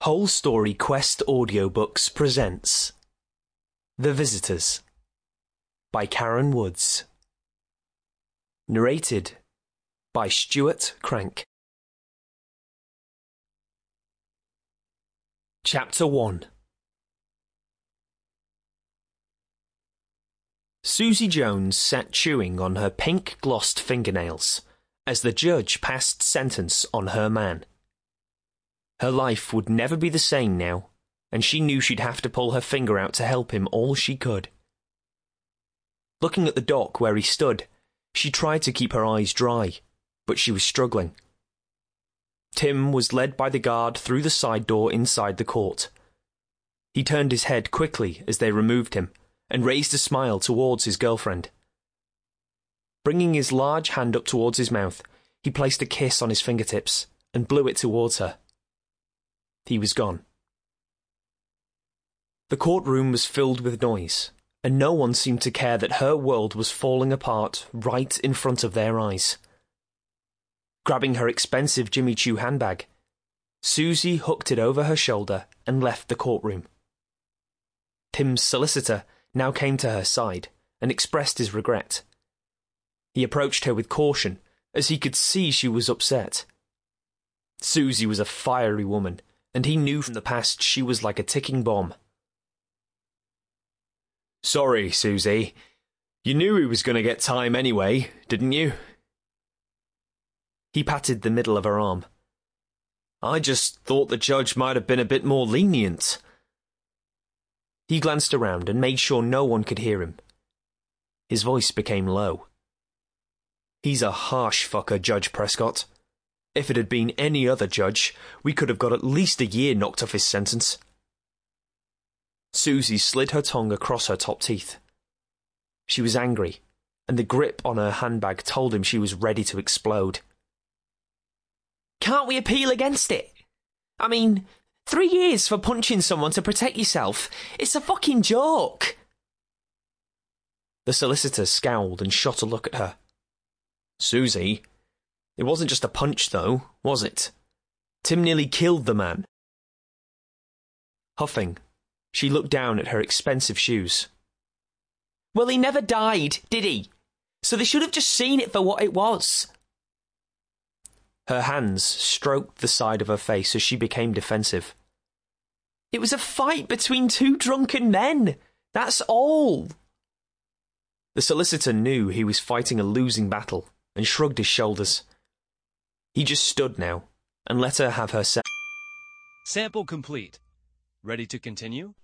Whole Story Quest Audiobooks presents The Visitors by Karen Woods. Narrated by Stuart Crank. Chapter 1. Susie Jones sat chewing on her pink-glossed fingernails as the judge passed sentence on her man. Her life would never be the same now, and she knew she'd have to pull her finger out to help him all she could. Looking at the dock where he stood, she tried to keep her eyes dry, but she was struggling. Tim was led by the guard through the side door inside the court. He turned his head quickly as they removed him, and raised a smile towards his girlfriend. Bringing his large hand up towards his mouth, he placed a kiss on his fingertips and blew it towards her. He was gone. The courtroom was filled with noise, and no one seemed to care that her world was falling apart right in front of their eyes. Grabbing her expensive Jimmy Choo handbag, Susie hooked it over her shoulder and left the courtroom. Tim's solicitor now came to her side and expressed his regret. He approached her with caution, as he could see she was upset. Susie was a fiery woman, and he knew from the past she was like a ticking bomb. "Sorry, Susie. You knew he was going to get time anyway, didn't you?" He patted the middle of her arm. "I just thought the judge might have been a bit more lenient." He glanced around and made sure no one could hear him. His voice became low. "He's a harsh fucker, Judge Prescott. If it had been any other judge, we could have got at least a year knocked off his sentence." Susie slid her tongue across her top teeth. She was angry, and the grip on her handbag told him she was ready to explode. "Can't we appeal against it? I mean, 3 years for punching someone to protect yourself. It's a fucking joke." The solicitor scowled and shot a look at her. "Susie, it wasn't just a punch, though, was it? Tim nearly killed the man." Huffing, she looked down at her expensive shoes. "Well, he never died, did he? So they should have just seen it for what it was." Her hands stroked the side of her face as she became defensive. "It was a fight between 2 drunken men. That's all." The solicitor knew he was fighting a losing battle and shrugged his shoulders. He just stood now and let her have her say. Sample complete. Ready to continue?